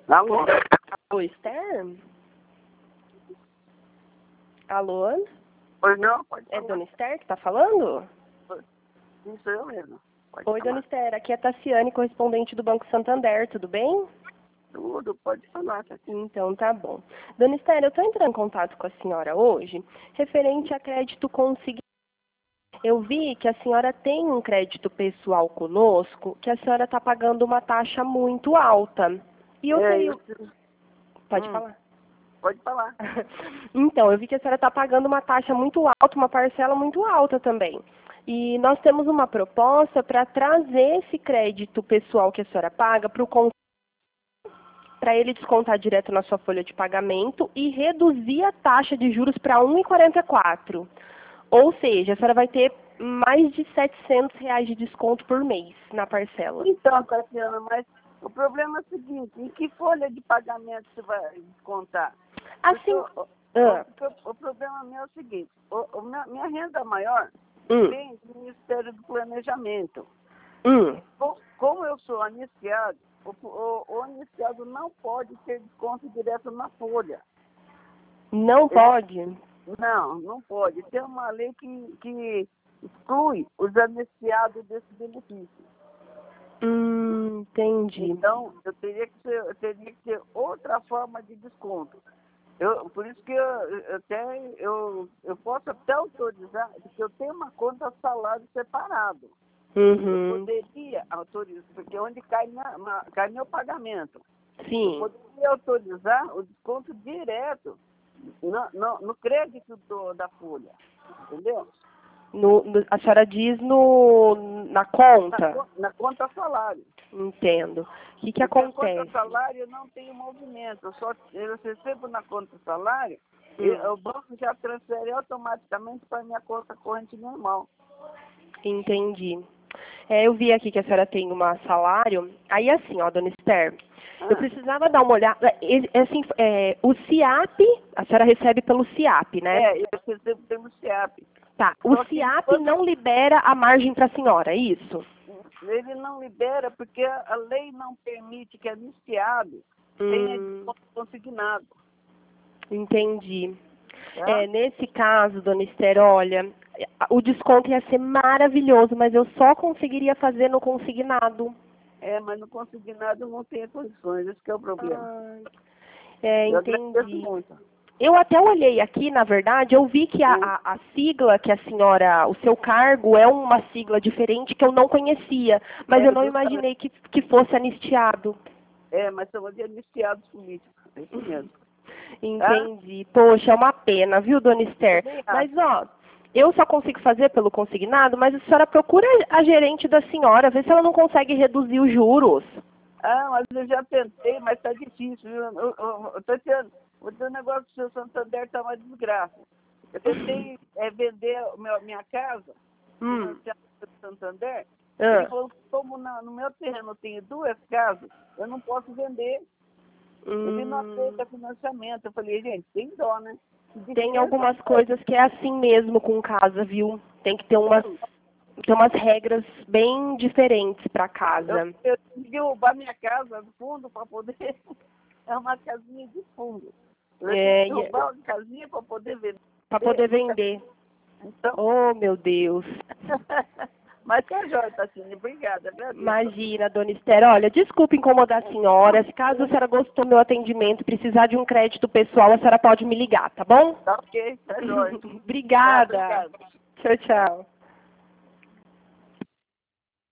Alô? Alô, Esther? Alô? Pois não, pode É falar. Dona Esther que tá falando? Isso eu mesmo. Pode Oi, falar. Dona Esther. Aqui é a Tassiane, correspondente do Banco Santander. Tudo bem? Tudo, pode falar. Tá? Então, tá bom. Dona Esther, eu tô entrando em contato com a senhora hoje, referente a crédito consignado. Eu vi que a senhora tem um crédito pessoal conosco, que a senhora está pagando uma taxa muito alta. E eu tenho... Pode falar. Pode falar. Então, eu vi que a senhora está pagando uma taxa muito alta, uma parcela muito alta também. E nós temos uma proposta para trazer esse crédito pessoal que a senhora paga para ele descontar direto na sua folha de pagamento e reduzir a taxa de juros para 1,44. Ou seja, a senhora vai ter mais de R$ 700 de desconto por mês na parcela. Então, Tatiana, mas o problema é o seguinte, em que folha de pagamento você vai descontar? Assim... O problema meu é o seguinte, minha renda maior vem do Ministério do Planejamento. Como eu sou anistiado, o anistiado não pode ter desconto direto na folha. Não pode? Não pode. Tem uma lei que exclui os anistiados desse benefício. Entendi. Então, eu teria que ter outra forma de desconto. Por isso que eu posso até autorizar, porque eu tenho uma conta salário separado. Eu poderia autorizar, porque é onde cai meu pagamento. Sim. Eu poderia autorizar o desconto direto no crédito da folha, entendeu? A senhora diz na conta? Na conta salário. Entendo. O que Porque acontece? a conta salário não tem movimento, eu recebo na conta salário o banco já transfere automaticamente para minha conta corrente normal. Entendi. Eu vi aqui que a senhora tem um salário. Aí assim, ó, Dona Esther, eu precisava dar uma olhada. O SIAP, a senhora recebe pelo SIAP, né? Eu recebo pelo SIAP. Tá. O SIAP não libera a margem para a senhora, é isso? Ele não libera porque a lei não permite que anistiado tenha desconto consignado. Entendi. Tá? Nesse caso, Dona Esther, olha, o desconto ia ser maravilhoso, mas eu só conseguiria fazer no consignado. Mas no consignado não tem condições, esse que é o problema. Eu agradeço entendi. muito. Eu até olhei aqui, na verdade, eu vi que a sigla que a senhora, o seu cargo é uma sigla diferente que eu não conhecia, mas eu não imaginei que fosse anistiado. Mas são de anistiados políticos, é isso mesmo. Entendi. Poxa, é uma pena, viu, Dona Esther? Mas, ó, eu só consigo fazer pelo consignado, mas a senhora procura a gerente da senhora, vê se ela não consegue reduzir os juros. Mas eu já tentei, mas tá difícil, viu? O teu negócio do seu Santander tá uma desgraça. Eu tentei vender minha casa, financiada pelo Santander, ele falou que como no meu terreno eu tenho 2 casas, eu não posso vender. Ele não aceita financiamento. Eu falei, gente, tem dó, né? Tem algumas coisas que é assim mesmo com casa, viu? Tem que ter umas regras bem diferentes para casa. Eu tive que derrubar minha casa do fundo para poder... É uma casinha de fundo. Eu tive que derrubar uma casinha para poder vender. Para poder vender. Então... Oh, meu Deus. Mas tá jóia, Tassine. Obrigada. Agradeço. Imagina, Dona Esther. Olha, desculpe incomodar a senhora. Se caso a senhora gostou do meu atendimento e precisar de um crédito pessoal, a senhora pode me ligar, tá bom? Tá ok. Tá jóia. Obrigada. Obrigada. Tchau, tchau.